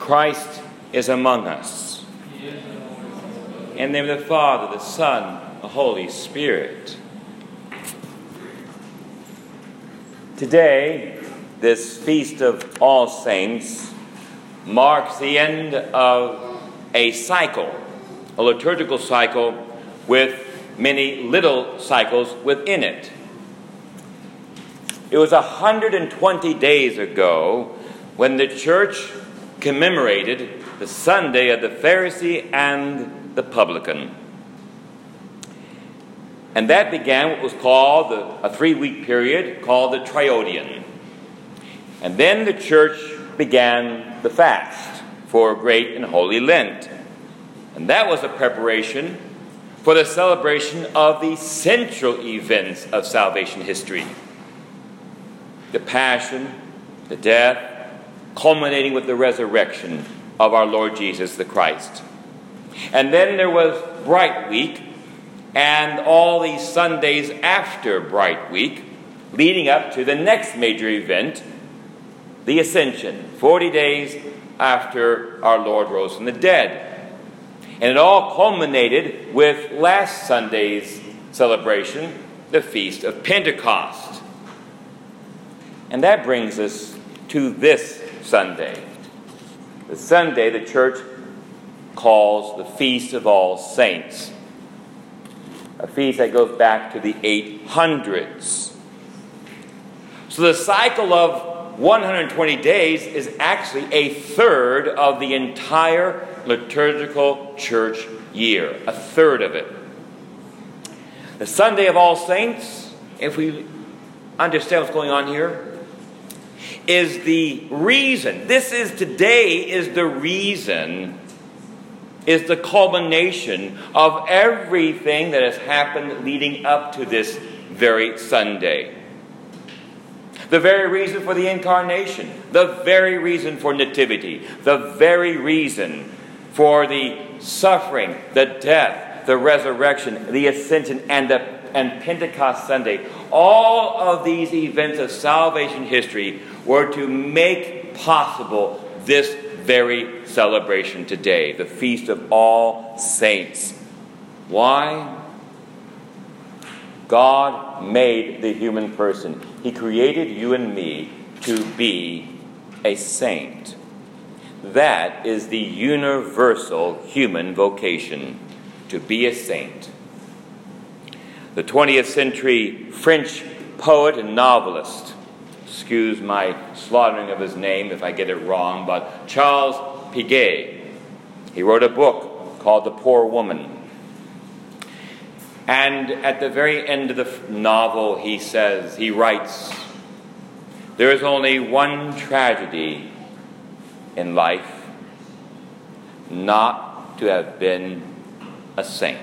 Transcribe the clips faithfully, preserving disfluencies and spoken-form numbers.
Christ is among us. In the name of the Father, the Son, the Holy Spirit. Today, this Feast of All Saints marks the end of a cycle, a liturgical cycle with many little cycles within it. It was one hundred twenty days ago when the church commemorated the Sunday of the Pharisee and the publican. And that began what was called the, a three-week period called the Triodion. And then the church began the fast for Great and Holy Lent. And that was a preparation for the celebration of the central events of salvation history. The Passion, the death, culminating with the resurrection of our Lord Jesus the Christ. And then there was Bright Week, and all these Sundays after Bright Week, leading up to the next major event, the Ascension, forty days after our Lord rose from the dead. And it all culminated with last Sunday's celebration, the Feast of Pentecost. And that brings us to this Sunday, the Sunday the church calls the Feast of All Saints, a feast that goes back to the eight hundreds. So the cycle of one hundred twenty days is actually a third of the entire liturgical church year, a third of it. The Sunday of All Saints, if we understand what's going on here, is the reason, this is today is the reason, is the culmination of everything that has happened leading up to this very Sunday. The very reason for the incarnation, the very reason for nativity, the very reason for the suffering, the death, the resurrection, the ascension, and the and Pentecost Sunday. All of these events of salvation history were to make possible this very celebration today, the Feast of All Saints. Why? God made the human person. He created you and me to be a saint. That is the universal human vocation, to be a saint. The twentieth century French poet and novelist, excuse my slaughtering of his name if I get it wrong, but Charles Piguet, he wrote a book called The Poor Woman. And at the very end of the novel, he says, he writes, there is only one tragedy in life, not to have been a saint.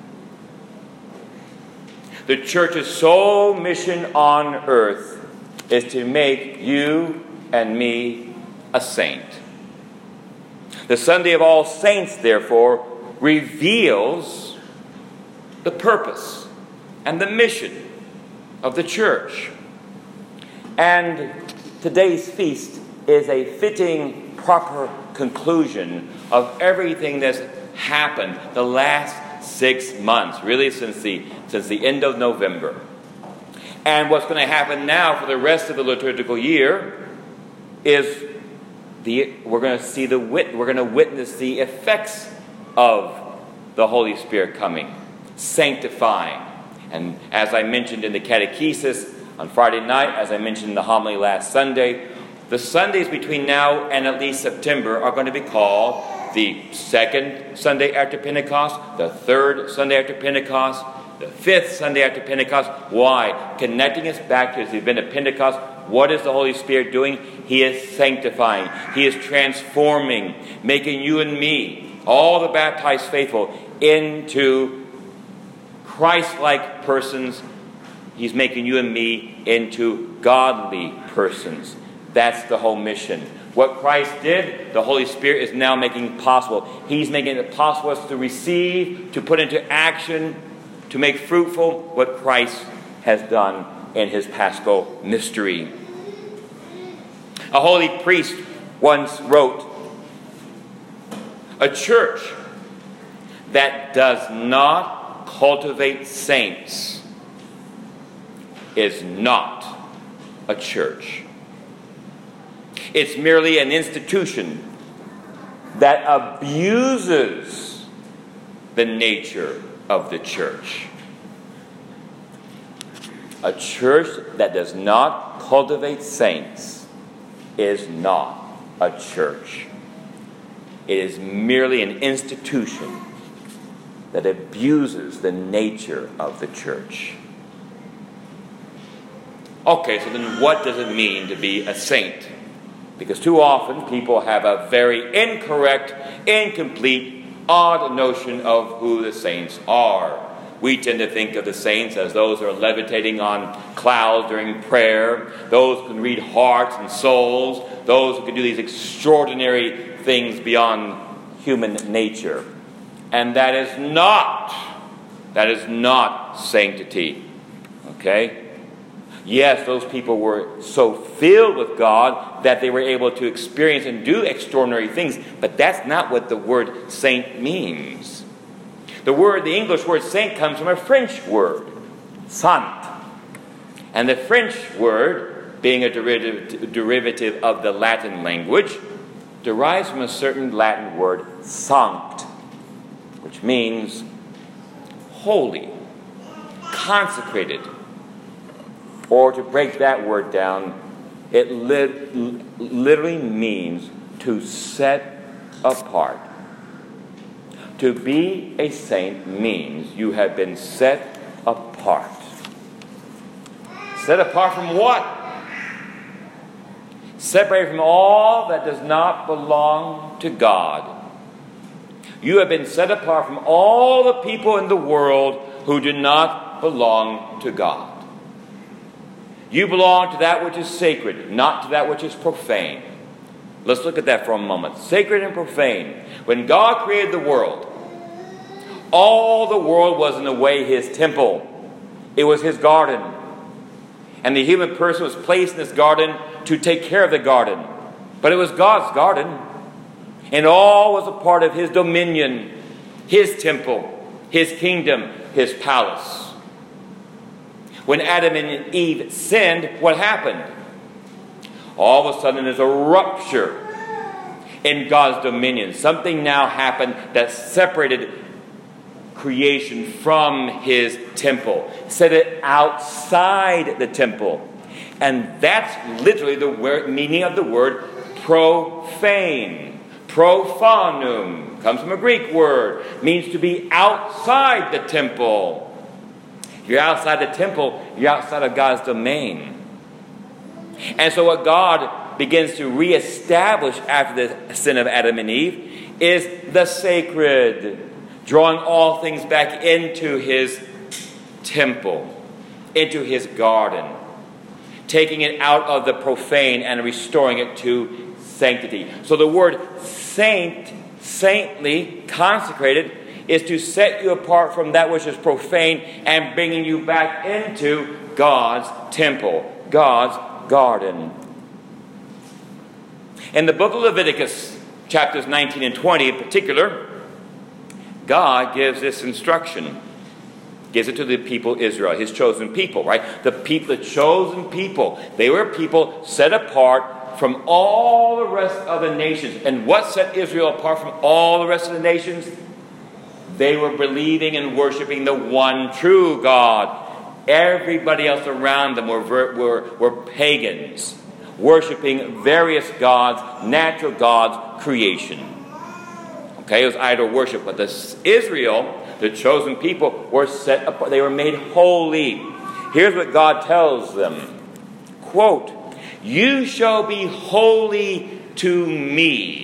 The church's sole mission on earth is to make you and me a saint. The Sunday of All Saints, therefore, reveals the purpose and the mission of the church. And today's feast is a fitting, proper conclusion of everything that's happened the last six months, really since the, since the end of November. And what's going to happen now for the rest of the liturgical year is the we're going to see the wit we're going to witness the effects of the Holy Spirit coming, sanctifying. And as I mentioned in the catechesis on Friday night, as I mentioned in the homily last Sunday, the Sundays between now and at least September are going to be called the second Sunday after Pentecost, the third Sunday after Pentecost, the fifth Sunday after Pentecost. Why? Connecting us back to the event of Pentecost. What is the Holy Spirit doing? He is sanctifying. He is transforming, making you and me, all the baptized faithful, into Christ-like persons. He's making you and me into godly persons. That's the whole mission. What Christ did, the Holy Spirit is now making possible. He's making it possible for us to receive, to put into action, to make fruitful what Christ has done in his Paschal mystery. A holy priest once wrote A church that does not cultivate saints is not a church. It's merely an institution that abuses the nature of the church. A church that does not cultivate saints is not a church. It is merely an institution that abuses the nature of the church. Okay, so then what does it mean to be a saint? Because too often people have a very incorrect, incomplete, odd notion of who the saints are. We tend to think of the saints as those who are levitating on clouds during prayer, those who can read hearts and souls, those who can do these extraordinary things beyond human nature. And that is not, that is not sanctity. Okay? Yes, those people were so filled with God that they were able to experience and do extraordinary things, but that's not what the word saint means. The word, the English word saint comes from a French word, sant. And the French word, being a derivative, derivative of the Latin language, derives from a certain Latin word, sanct, which means holy, consecrated. Or to break that word down, it li- literally means to set apart. To be a saint means you have been set apart. Set apart from what? Separated from all that does not belong to God. You have been set apart from all the people in the world who do not belong to God. You belong to that which is sacred, not to that which is profane. Let's look at that for a moment. Sacred and profane. When God created the world, all the world was in a way His temple. It was His garden. And the human person was placed in this garden to take care of the garden. But it was God's garden. And all was a part of His dominion, His temple, His kingdom, His palace. When Adam and Eve sinned, what happened? All of a sudden there's a rupture in God's dominion. Something now happened that separated creation from His temple, set it outside the temple. And that's literally the word, meaning of the word profane. Profanum comes from a Greek word, means to be outside the temple. If you're outside the temple, you're outside of God's domain. And so what God begins to reestablish after the sin of Adam and Eve is the sacred, drawing all things back into His temple, into His garden, taking it out of the profane and restoring it to sanctity. So the word saint, saintly, consecrated, is to set you apart from that which is profane and bringing you back into God's temple, God's garden. In the book of Leviticus, chapters nineteen and twenty in particular, God gives this instruction. Gives it to the people of Israel, His chosen people, right? The people, the chosen people. They were people set apart from all the rest of the nations. And what set Israel apart from all the rest of the nations? They were believing and worshiping the one true God. Everybody else around them were, were, were pagans, worshiping various gods, natural gods, creation. Okay, it was idol worship. But this Israel, the chosen people, were set apart. They were made holy. Here's what God tells them. Quote, "You shall be holy to me.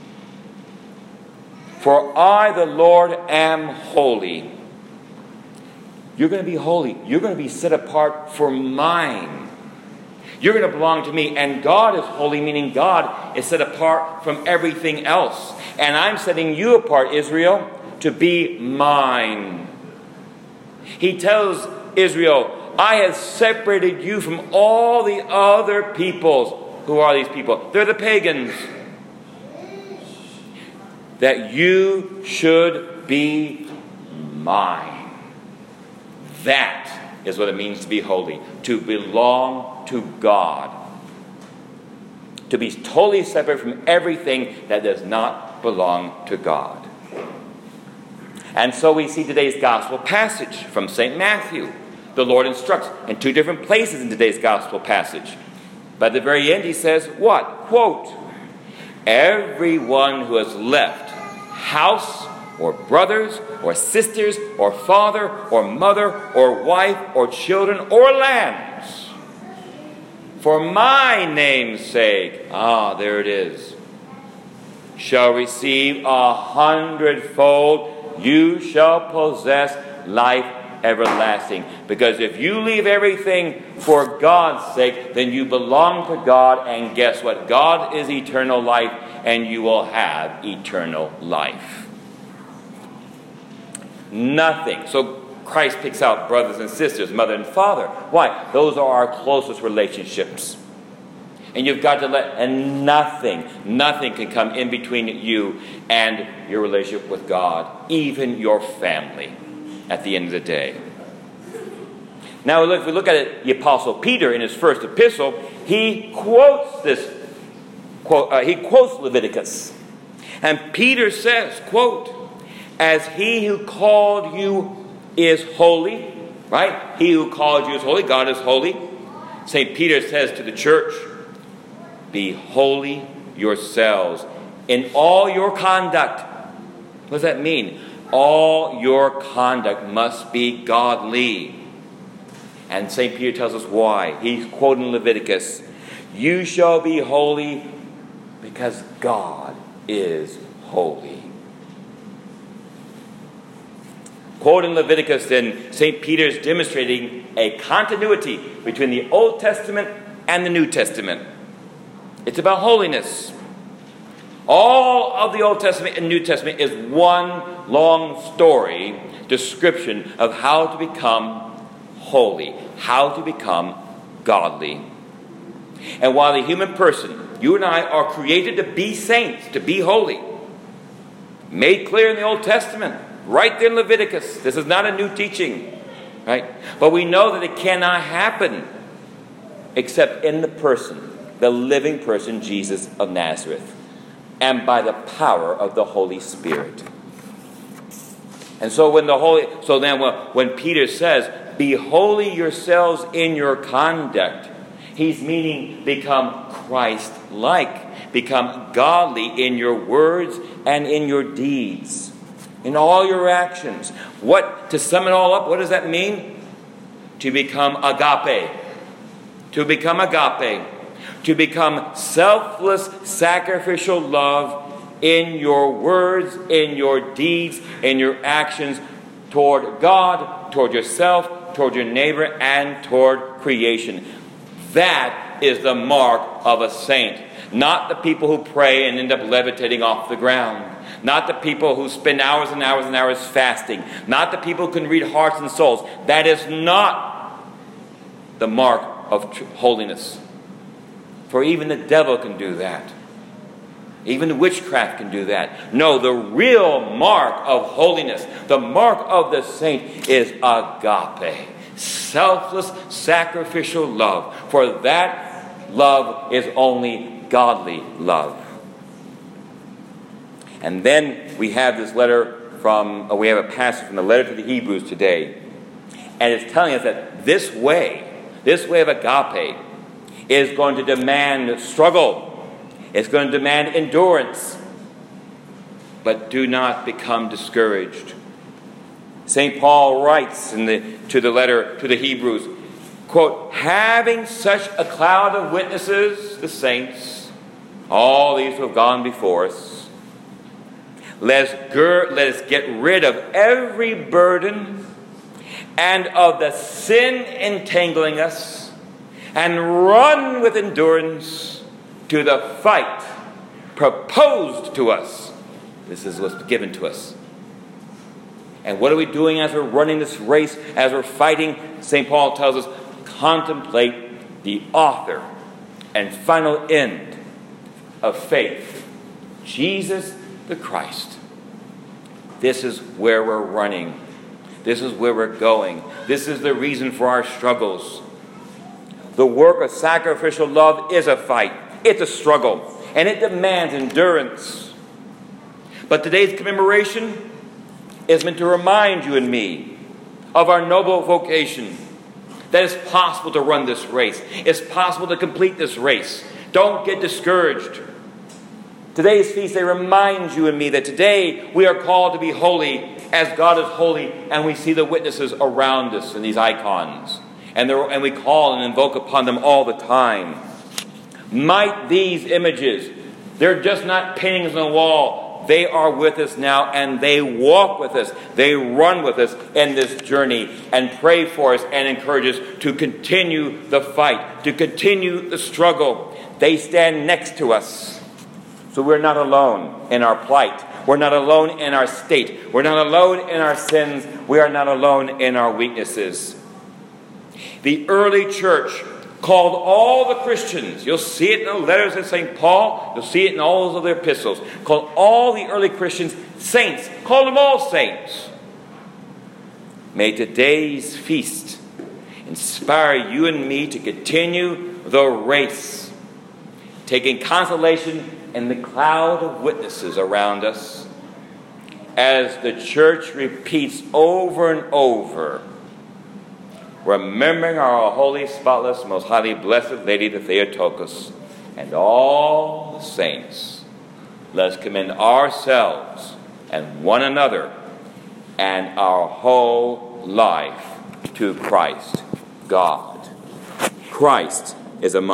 For I, the Lord, am holy." You're going to be holy. You're going to be set apart for mine. You're going to belong to me. And God is holy, meaning God is set apart from everything else. And I'm setting you apart, Israel, to be mine. He tells Israel, I have separated you from all the other peoples. Who are these people? They're the pagans. that you should be mine. That is what it means to be holy, to belong to God, to be totally separate from everything that does not belong to God. And so we see today's gospel passage from Saint Matthew. The Lord instructs in two different places in today's gospel passage. But at the very end he says, what? Quote, everyone who has left house or brothers or sisters or father or mother or wife or children or lands for my name's sake, ah, there it is, shall receive a hundredfold. You shall possess life everlasting. Because if you leave everything for God's sake, then you belong to God, and guess what? God is eternal life, and you will have eternal life. Nothing. So Christ picks out brothers and sisters, mother and father. Why? Those are our closest relationships. And you've got to let, and nothing, nothing can come in between you and your relationship with God, even your family, at the end of the day. Now, if we look at it, the Apostle Peter in his first epistle, he quotes this, quote, uh, he quotes Leviticus. And Peter says, quote, as he who called you is holy, right? He who called you is holy, God is holy. Saint Peter says to the church, be holy yourselves in all your conduct. What does that mean? All your conduct must be godly. And Saint Peter tells us why. He's quoting Leviticus. You shall be holy because God is holy. Quoting Leviticus, then, Saint Peter is demonstrating a continuity between the Old Testament and the New Testament. It's about holiness. All of the Old Testament and New Testament is one long story, description of how to become holy, how to become godly. And while the human person, you and I, are created to be saints, to be holy, made clear in the Old Testament, right there in Leviticus. This is not a new teaching, right? But we know that it cannot happen except in the person, the living person, Jesus of Nazareth, and by the power of the Holy Spirit. And so when the Holy, so then when Peter says, be holy yourselves in your conduct, he's meaning become Christ-like, become godly in your words and in your deeds, in all your actions. What, to sum it all up, what does that mean? To become agape. To become agape. To become selfless, sacrificial love in your words, in your deeds, in your actions toward God, toward yourself, toward your neighbor, and toward creation. That is the mark of a saint. Not the people who pray and end up levitating off the ground. Not the people who spend hours and hours and hours fasting. Not the people who can read hearts and souls. That is not the mark of holiness. For even the devil can do that. Even witchcraft can do that. No, the real mark of holiness, the mark of the saint, is agape. Selfless, sacrificial love. For that love is only godly love. And then we have this letter from, uh, we have a passage from the letter to the Hebrews today. And it's telling us that this way, this way of agape, is going to demand struggle. It's going to demand endurance. But do not become discouraged. Saint Paul writes in the, to the letter to the Hebrews, quote, having such a cloud of witnesses, the saints, all these who have gone before us, let us, gir- let us get rid of every burden and of the sin entangling us, and run with endurance to the fight proposed to us. This is what's given to us. And what are we doing as we're running this race, as we're fighting? Saint Paul tells us, contemplate the author and final end of faith, Jesus the Christ. This is where we're running. This is where we're going. This is the reason for our struggles. The work of sacrificial love is a fight. It's a struggle. And it demands endurance. But today's commemoration is meant to remind you and me of our noble vocation. That it's possible to run this race. It's possible to complete this race. Don't get discouraged. Today's feast day reminds you and me that today we are called to be holy as God is holy, and we see the witnesses around us in these icons. And, and we call and invoke upon them all the time. Might these images, they're just not paintings on the wall. They are with us now, and they walk with us. They run with us in this journey and pray for us and encourage us to continue the fight, to continue the struggle. They stand next to us. So we're not alone in our plight. We're not alone in our state. We're not alone in our sins. We are not alone in our weaknesses. The early church called all the Christians, you'll see it in the letters of Saint Paul, you'll see it in all of their epistles, called all the early Christians saints, called them all saints. May today's feast inspire you and me to continue the race, taking consolation in the cloud of witnesses around us, as the church repeats over and over, remembering our holy, spotless, most highly blessed Lady, the Theotokos, and all the saints. Let us commend ourselves and one another and our whole life to Christ God. Christ is among